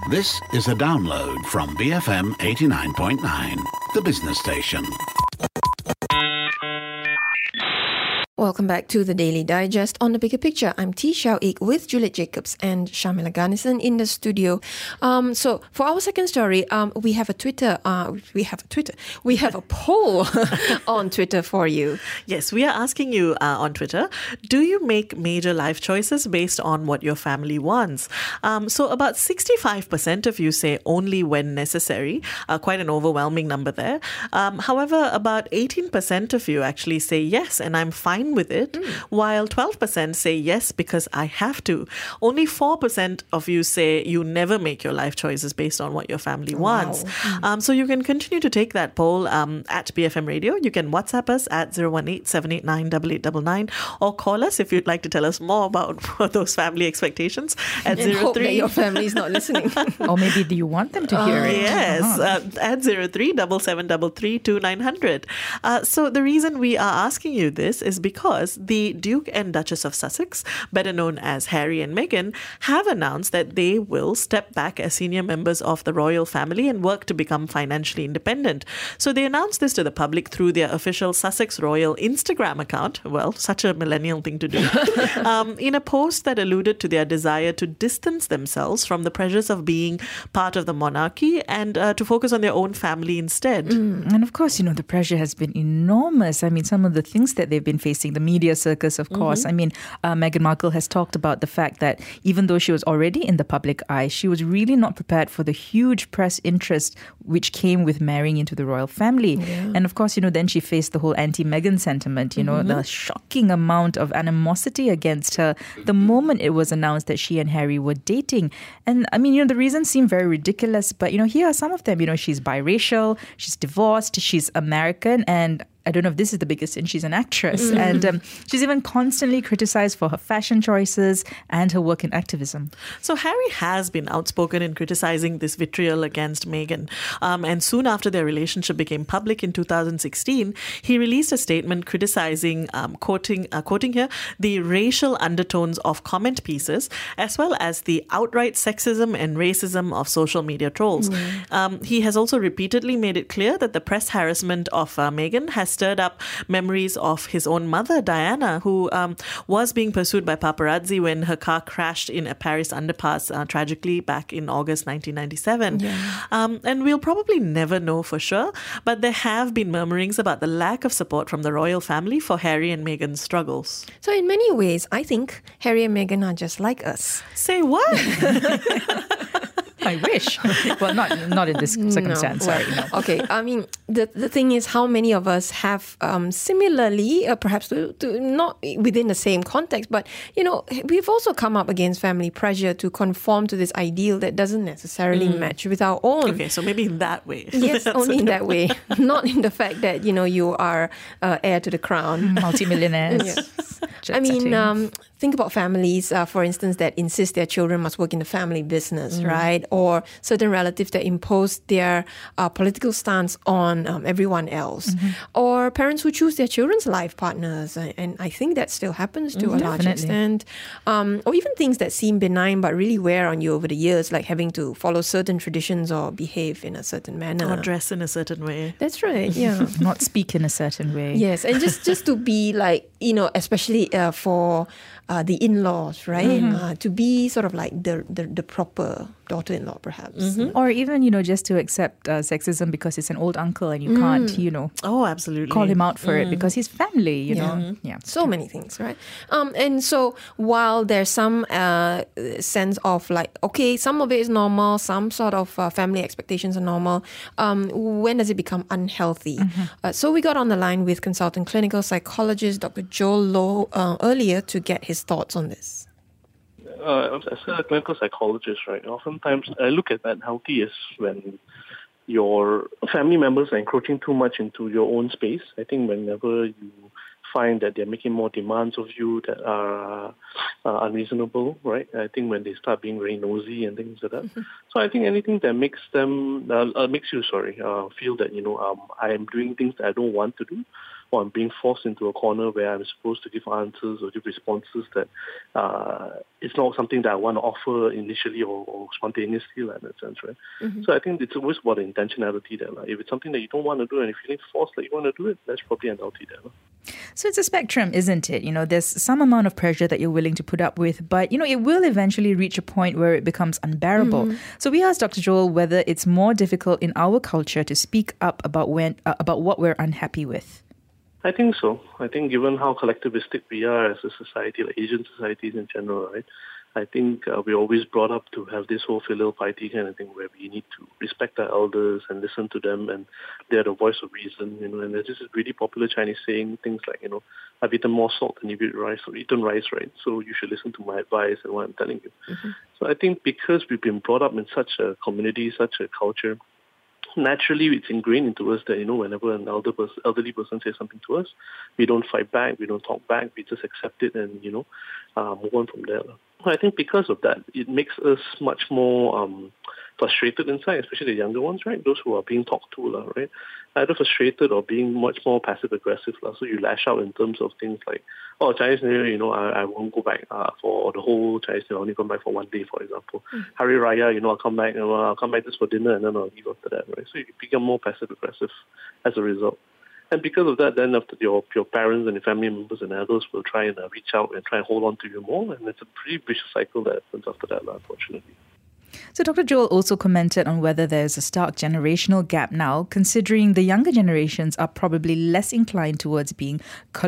This is a download from BFM 89.9, the business station. Welcome back to the Daily Digest. On the bigger picture, I'm T. Xiao Ik with Juliet Jacobs and Shamila Garnison in the studio. So for our second story, we have a poll on Twitter for you. Yes, we are asking you on Twitter, do you make major life choices based on what your family wants? So about 65% of you say only when necessary, quite an overwhelming number there. However, about 18% of you actually say yes, and I'm fine with it, while 12% say yes because I have to. Only 4% of you say you never make your life choices based on what your family wants. So you can continue to take that poll at BFM Radio. You can WhatsApp us at 018-789-8899 or call us if you'd like to tell us more about those family expectations at And 03. hope that your family is not listening. Or maybe do you want them to hear it? Yes, at 03-7733-2900. So the reason we are asking you this is because the Duke and Duchess of Sussex, better known as Harry and Meghan, have announced that they will step back as senior members of the royal family and work to become financially independent. So they announced this to the public through their official Sussex Royal Instagram account. Well, such a millennial thing to do. In a post that alluded to their desire to distance themselves from the pressures of being part of the monarchy and to focus on their own family instead. And of course, the pressure has been enormous. I mean, some of the things that they've been facing, the media circus, of course. I mean, Meghan Markle has talked about the fact that even though she was already in the public eye, she was really not prepared for the huge press interest which came with marrying into the royal family. Yeah. And of course, then she faced the whole anti-Meghan sentiment, the shocking amount of animosity against her the moment it was announced that she and Harry were dating. And I mean, the reasons seem very ridiculous, but here are some of them. She's biracial, she's divorced, she's American, and I don't know if this is the biggest sin, she's an actress. And she's even constantly criticized for her fashion choices and her work in activism. So Harry has been outspoken in criticizing this vitriol against Meghan. And soon after their relationship became public in 2016, he released a statement criticizing, quoting here, the racial undertones of comment pieces, as well as the outright sexism and racism of social media trolls. He has also repeatedly made it clear that the press harassment of Meghan has stirred up memories of his own mother, Diana, who was being pursued by paparazzi when her car crashed in a Paris underpass tragically back in August 1997. And we'll probably never know for sure, but there have been murmurings about the lack of support from the royal family for Harry and Meghan's struggles. So in many ways, I think Harry and Meghan are just like us. Say what? I wish. Well, not in this circumstance. No. Sorry. No. Okay. I mean, the thing is, how many of us have similarly, perhaps to not within the same context, but we've also come up against family pressure to conform to this ideal that doesn't necessarily match with our own. Okay, so maybe in that way. Yes, only in that way, not in the fact that you are heir to the crown, Multimillionaires. Yes. I mean, think about families, for instance, that insist their children must work in the family business, right? Or certain relatives that impose their political stance on everyone else. Or parents who choose their children's life partners. And I think that still happens to a large extent. Or even things that seem benign but really wear on you over the years, like having to follow certain traditions or behave in a certain manner. Or dress in a certain way. That's right, yeah. Not speak in a certain way. Yes, and just to be like, especially for the in-laws, right? To be sort of like the proper daughter-in-law, perhaps. Or even, just to accept sexism because he's an old uncle and you can't, Oh, absolutely. call him out for it because he's family, you know. Yeah. So many things, right? And so while there's some sense of like, okay, some of it is normal, some sort of family expectations are normal, when does it become unhealthy? So we got on the line with consultant clinical psychologist Dr. Joel Low earlier to get his thoughts on this. As a clinical psychologist, right, oftentimes I look at unhealthy as when your family members are encroaching too much into your own space. I think whenever you find that they're making more demands of you that are unreasonable, right? I think when they start being very nosy and things like that. So I think anything that makes them, feel that, I am doing things that I don't want to do, or I'm being forced into a corner where I'm supposed to give answers or give responses that it's not something that I want to offer initially or spontaneously, in a sense, right? Mm-hmm. So I think it's always about the intentionality there. If it's something that you don't want to do and if you're feeling forced that you want to do it, that's probably unhealthy there. So it's a spectrum, isn't it? There's some amount of pressure that you're willing to put up with, but, it will eventually reach a point where it becomes unbearable. Mm-hmm. So we asked Dr. Joel whether it's more difficult in our culture to speak up about what we're unhappy with. I think so. I think given how collectivistic we are as a society, like Asian societies in general, right? I think we're always brought up to have this whole filial piety kind of thing where we need to respect our elders and listen to them, and they're the voice of reason, and there's this really popular Chinese saying, things like, I've eaten more salt than you've eaten rice, right? So you should listen to my advice and what I'm telling you. Mm-hmm. So I think because we've been brought up in such a community, such a culture, naturally it's ingrained into us that, whenever an elderly person says something to us, we don't fight back, we don't talk back, we just accept it and, move on from there. I think because of that, it makes us much more frustrated inside, especially the younger ones, right? Those who are being talked to, right? Either frustrated or being much more passive-aggressive. So you lash out in terms of things like, Chinese New Year, I won't go back for the whole Chinese New Year. I'll only come back for one day, for example. Hari Raya, I'll come back just for dinner and then I'll leave after that, right? So you become more passive-aggressive as a result. And because of that, then after your parents and your family members and elders will try and reach out and try and hold on to you more. And it's a pretty vicious cycle that happens after that, unfortunately. So Dr. Joel also commented on whether there's a stark generational gap now, considering the younger generations are probably less inclined towards being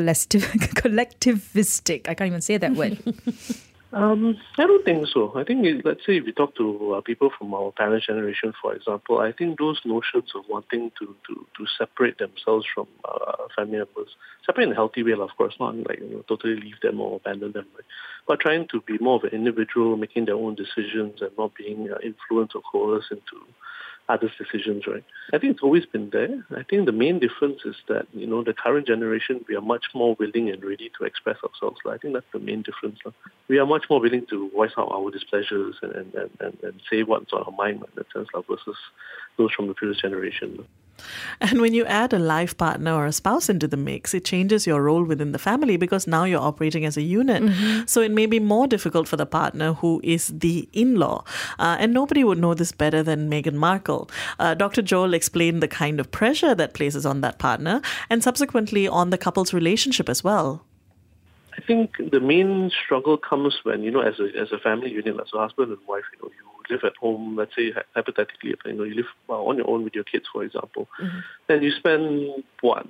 collectivistic. I can't even say that word. I don't think so. I think, let's say if we talk to people from our parents' generation, for example, I think those notions of wanting to separate themselves from family members, separate in a healthy way, of course, not like totally leave them or abandon them, right? But trying to be more of an individual, making their own decisions and not being influenced or coerced into others' decisions, right? I think it's always been there. I think the main difference is that, the current generation, we are much more willing and ready to express ourselves. I think that's the main difference. We are much more willing to voice out our displeasures and say what's on our mind in that sense versus those from the previous generation. And when you add a life partner or a spouse into the mix, it changes your role within the family because now you're operating as a unit. Mm-hmm. So it may be more difficult for the partner who is the in-law. And nobody would know this better than Meghan Markle. Dr. Joel explained the kind of pressure that places on that partner and subsequently on the couple's relationship as well. I think the main struggle comes when, as a family unit, as a husband and wife, you live at home, let's say hypothetically, you live on your own with your kids, for example, then you spend,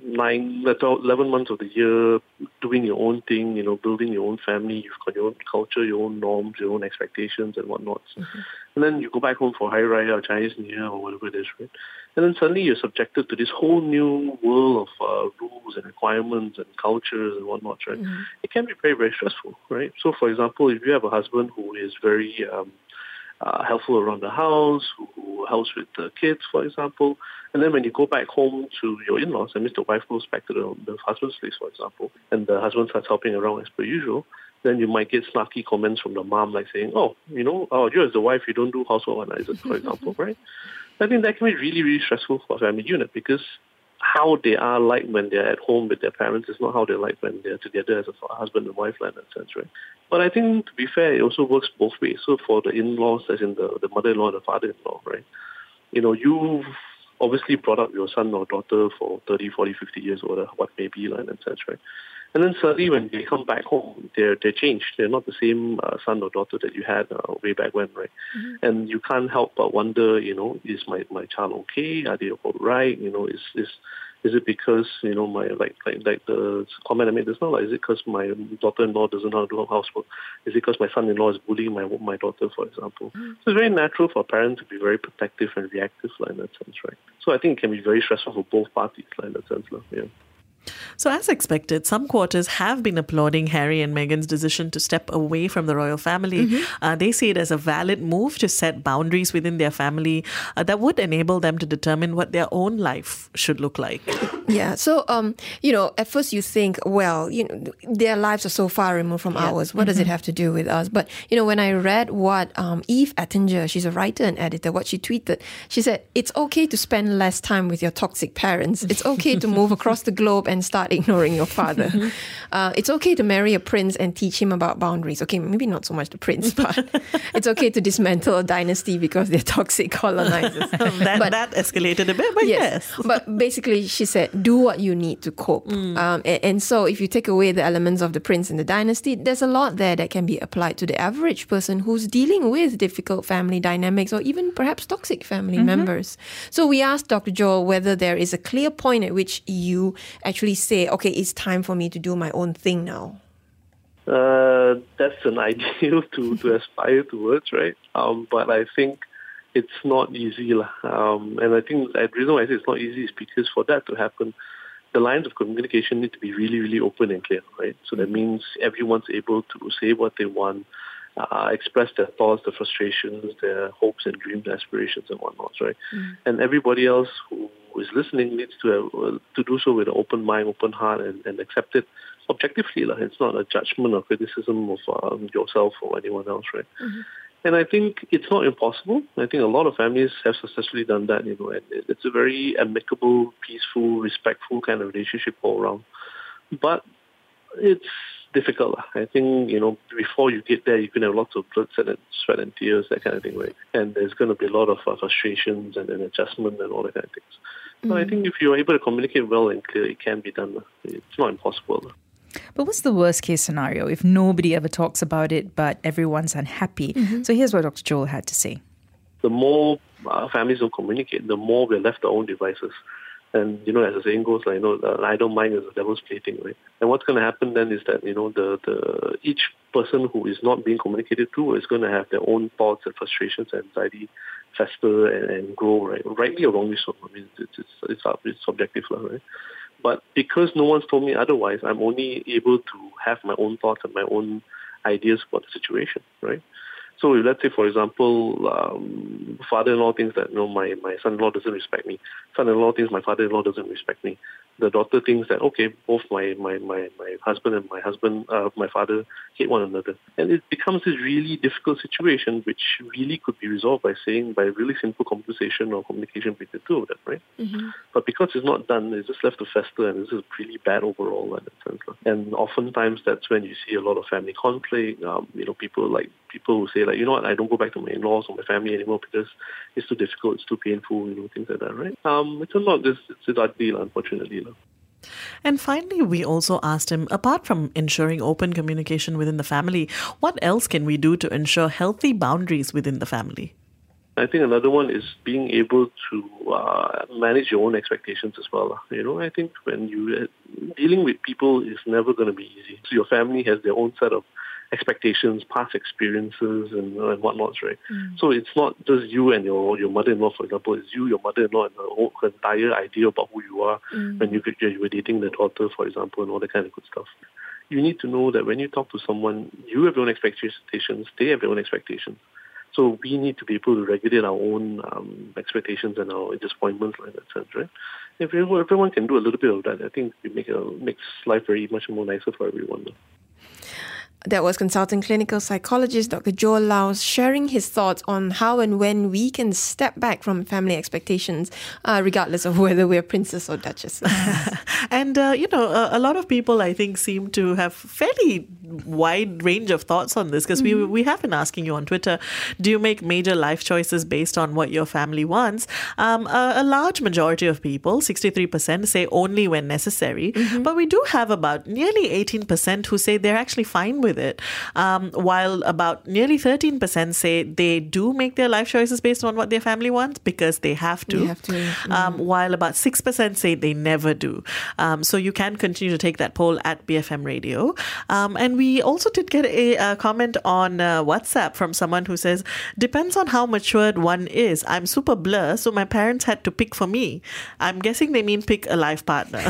11 months of the year doing your own thing, building your own family, you've got your own culture, your own norms, your own expectations and whatnot. And then you go back home for Hari Raya or Chinese New Year or whatever it is, right? And then suddenly you're subjected to this whole new world of rules and requirements and cultures and whatnot, right? It can be very, very stressful, right? So, for example, if you have a husband who is very helpful around the house, who helps with the kids, for example, and then when you go back home to your in-laws, that means the wife goes back to the husband's place, for example, and the husband starts helping around as per usual, then you might get snarky comments from the mom like saying, you as the wife, you don't do household organizers, for example, right? I think that can be really, really stressful for a family unit because how they are like when they're at home with their parents is not how they're like when they're together as a husband and wife in that sense, right? But I think, to be fair, it also works both ways. So for the in-laws, as in the mother-in-law and the father-in-law, right? You've obviously brought up your son or daughter for 30, 40, 50 years or what may be in that sense, right? And then suddenly when they come back home, they're changed. They're not the same son or daughter that you had way back when, right? And you can't help but wonder, is my child okay? Are they all right? Is it because, my like the comment I made just now, is it because my daughter-in-law doesn't know how to do housework? Is it because my son-in-law is bullying my daughter, for example? So it's very natural for a parent to be very protective and reactive in that sense, right? So I think it can be very stressful for both parties in that sense, yeah. So as expected, some quarters have been applauding Harry and Meghan's decision to step away from the royal family. They see it as a valid move to set boundaries within their family that would enable them to determine what their own life should look like. Yeah. So, at first you think, well, their lives are so far removed from ours. What does it have to do with us? But, when I read what Eve Attinger, she's a writer and editor, what she tweeted, she said, it's okay to spend less time with your toxic parents. It's okay to move across the globe and start ignoring your father. It's okay to marry a prince and teach him about boundaries. Okay, maybe not so much the prince, but it's okay to dismantle a dynasty because they're toxic colonizers. That escalated a bit, but yes. But basically, she said, do what you need to cope. And so if you take away the elements of the prince and the dynasty, there's a lot there that can be applied to the average person who's dealing with difficult family dynamics or even perhaps toxic family members. So we asked Dr. Joel whether there is a clear point at which you actually say, okay, it's time for me to do my own thing now. That's an ideal to aspire towards, right? But I think it's not easy. And I think the reason why I say it's not easy is because for that to happen, the lines of communication need to be really, really open and clear, right? So that means everyone's able to say what they want, express their thoughts, their frustrations, their hopes and dreams, aspirations and whatnot, right? And everybody else who is listening needs to do so with an open mind, open heart, and accept it objectively. It's not a judgment or criticism of yourself or anyone else, right? And I think it's not impossible. I think a lot of families have successfully done that, and it's a very amicable, peaceful, respectful kind of relationship all around. But it's difficult. I think, before you get there, you can have lots of blood, sweat and tears, that kind of thing, right? And there's going to be a lot of frustrations and adjustment and all that kind of things. But I think if you're able to communicate well and clearly, it can be done. It's not impossible. But what's the worst case scenario if nobody ever talks about it but everyone's unhappy? So here's what Dr. Joel had to say. The more families don't communicate, the more we're left to our own devices. And, as the saying goes, the idle mind is the devil's plaything, right? And what's going to happen then is that, each person who is not being communicated to is going to have their own thoughts and frustrations and anxiety fester and grow, right? Rightly or wrongly so. I mean, it's subjective, right? But because no one's told me otherwise, I'm only able to have my own thoughts and my own ideas about the situation, right? So let's say, for example, father-in-law thinks that my son-in-law doesn't respect me. Son-in-law thinks my father-in-law doesn't respect me. The daughter thinks that, okay, both my husband and my father hate one another. And it becomes this really difficult situation which really could be resolved by a really simple conversation or communication between the two of them, right? But because it's not done, it's just left to fester, and this is really bad overall in that sense. And oftentimes that's when you see a lot of family conflict. People who say, I don't go back to my in-laws or my family anymore because it's too difficult, it's too painful, things like that, right? It's not just, it's ugly, unfortunately. And finally, we also asked him, apart from ensuring open communication within the family, what else can we do to ensure healthy boundaries within the family? I think another one is being able to manage your own expectations as well. I think when you dealing with people is never going to be easy. So your family has their own set of expectations, past experiences, and whatnot, right? So it's not just you and your mother-in-law, for example. It's you, your mother-in-law, and her entire idea about who you are when you were dating the daughter, for example, and all that kind of good stuff. You need to know that when you talk to someone, you have your own expectations, they have their own expectations. So we need to be able to regulate our own expectations and our disappointments in that sense, right? If everyone can do a little bit of that, I think it makes life much more nicer for everyone. That was consultant clinical psychologist Dr. Joel Laus sharing his thoughts on how and when we can step back from family expectations, regardless of whether we're princess or duchess. And, a lot of people, I think, seem to have fairly wide range of thoughts on this because we have been asking you on Twitter, do you make major life choices based on what your family wants? A large majority of people, 63%, say only when necessary. But we do have about nearly 18% who say they're actually fine with it, while about nearly 13% say they do make their life choices based on what their family wants because they have to. While about 6% say they never do. So you can continue to take that poll at BFM Radio. And we also did get a comment on WhatsApp from someone who says, depends on how matured one is. I'm super blur, so my parents had to pick for me. I'm guessing they mean pick a life partner.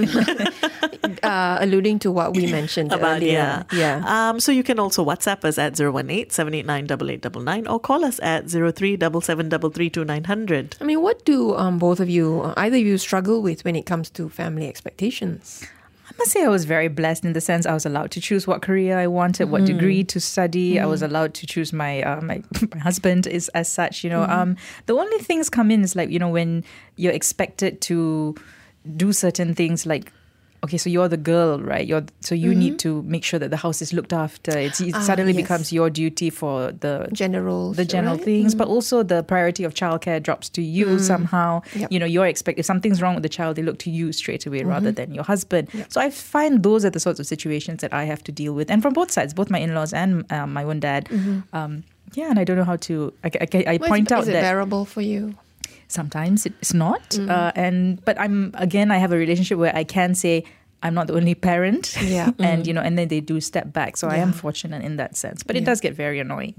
Alluding to what we mentioned earlier. Yeah. So you can also WhatsApp us at 018-789-8899 or call us at 03-7733-2900. I mean, what do both of you, either of you, struggle with when it comes to family expectations? I must say I was very blessed in the sense I was allowed to choose what career I wanted, what degree to study. I was allowed to choose my my husband is as such, The only things come in is like, when you're expected to do certain things like, okay, so you're the girl, right? So you need to make sure that the house is looked after. It suddenly becomes your duty for the general things, but also the priority of childcare drops to you somehow. Yep. You're expected, if something's wrong with the child, they look to you straight away rather than your husband. Yep. So I find those are the sorts of situations that I have to deal with, and from both sides, both my in-laws and my own dad. And I don't know how to. I point out that. Is it bearable for you? Sometimes it's not, but I have a relationship where I can say I'm not the only parent, and and then they do step back. So I am fortunate in that sense, but it does get very annoying.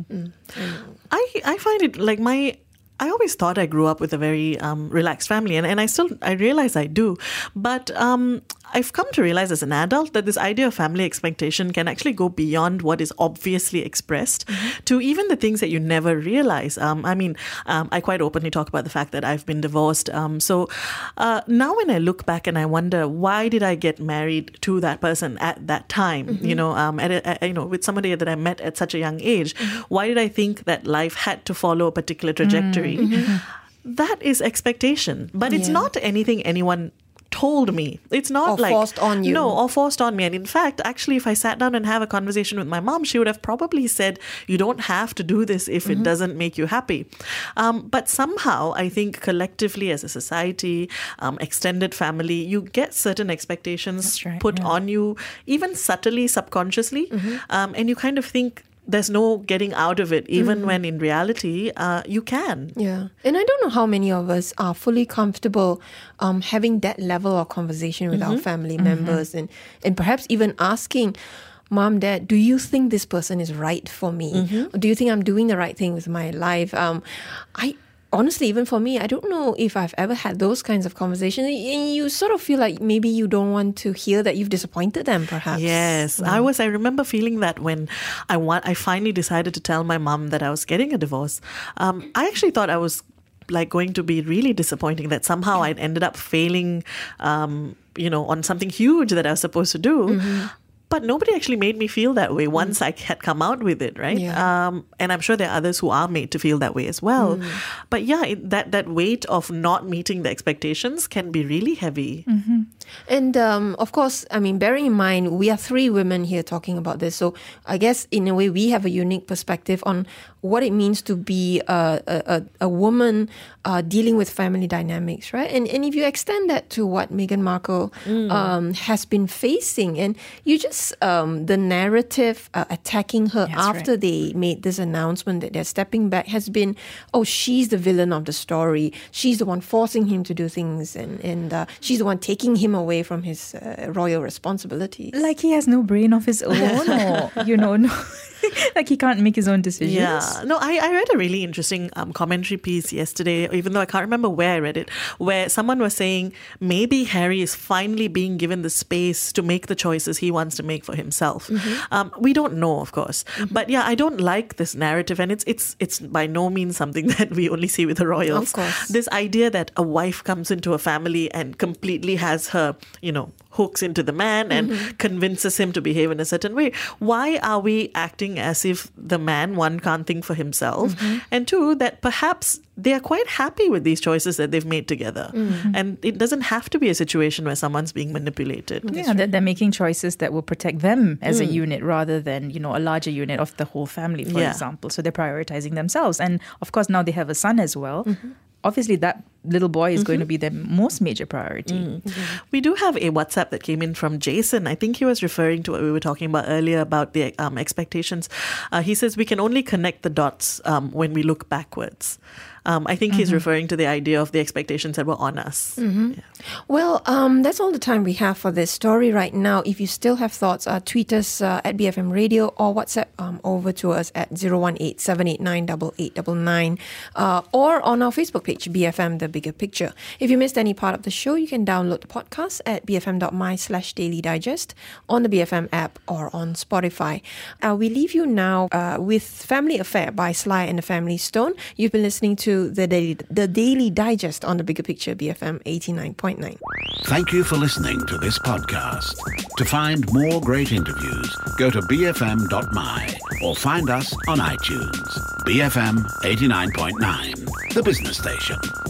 I find it like I always thought I grew up with a very relaxed family, and I realize I do, but I've come to realize as an adult that this idea of family expectation can actually go beyond what is obviously expressed to even the things that you never realize. I quite openly talk about the fact that I've been divorced. So now when I look back and I wonder, why did I get married to that person at that time? With somebody that I met at such a young age, why did I think that life had to follow a particular trajectory? That is expectation, but it's not anything anyone told me. It's not or forced on you. No, or forced on me. And in fact, actually, if I sat down and have a conversation with my mom, she would have probably said, you don't have to do this if it doesn't make you happy. But somehow, I think collectively as a society, extended family, you get certain expectations put on you, even subtly, subconsciously. And you kind of think, there's no getting out of it, even when in reality, you can. Yeah. And I don't know how many of us are fully comfortable having that level of conversation with our family members and perhaps even asking, Mom, Dad, do you think this person is right for me? Or do you think I'm doing the right thing with my life? Honestly, even for me, I don't know if I've ever had those kinds of conversations. And you sort of feel like maybe you don't want to hear that you've disappointed them, perhaps. Yes, I remember feeling that when I finally decided to tell my mom that I was getting a divorce. I actually thought I was like going to be really disappointing, that somehow I'd ended up failing, on something huge that I was supposed to do. But nobody actually made me feel that way once I had come out with it, right? Yeah. And I'm sure there are others who are made to feel that way as well. But that weight of not meeting the expectations can be really heavy. And of course, bearing in mind, we are three women here talking about this. So I guess in a way, we have a unique perspective on what it means to be a woman dealing with family dynamics, right? And if you extend that to what Meghan Markle has been facing, and you just the narrative attacking her after they made this announcement that they're stepping back has been, she's the villain of the story. She's the one forcing him to do things, and she's the one taking him away from his royal responsibilities. Like he has no brain of his own, or no. Like he can't make his own decisions. Yeah. No, I read a really interesting commentary piece yesterday, even though I can't remember where I read it, where someone was saying maybe Harry is finally being given the space to make the choices he wants to make for himself. We don't know, of course. But I don't like this narrative, and it's by no means something that we only see with the royals. Of course. This idea that a wife comes into a family and completely has her, hooks into the man and convinces him to behave in a certain way. Why are we acting as if the man, one, can't think for himself, and two, that perhaps they are quite happy with these choices that they've made together. And it doesn't have to be a situation where someone's being manipulated. Yeah, they're making choices that will protect them as a unit rather than, a larger unit of the whole family, for example. So they're prioritizing themselves. And of course, now they have a son as well. Obviously, that little boy is going to be their most major priority. We do have a WhatsApp that came in from Jason. I think he was referring to what we were talking about earlier about the expectations. He says we can only connect the dots when we look backwards. I think he's referring to the idea of the expectations that were on us. Yeah. Well, that's all the time we have for this story right now. If you still have thoughts, tweet us at BFM Radio or WhatsApp over to us at 018-789-8899 or on our Facebook page, BFM The Bigger Picture. If you missed any part of the show, you can download the podcast at bfm.my/Daily Digest on the BFM app or on Spotify. We leave you now with Family Affair by Sly and the Family Stone. You've been listening to the Daily Digest on the Bigger Picture, BFM 89.9. Thank you for listening to this podcast. To find more great interviews, go to bfm.my or find us on iTunes. BFM 89.9, the business station.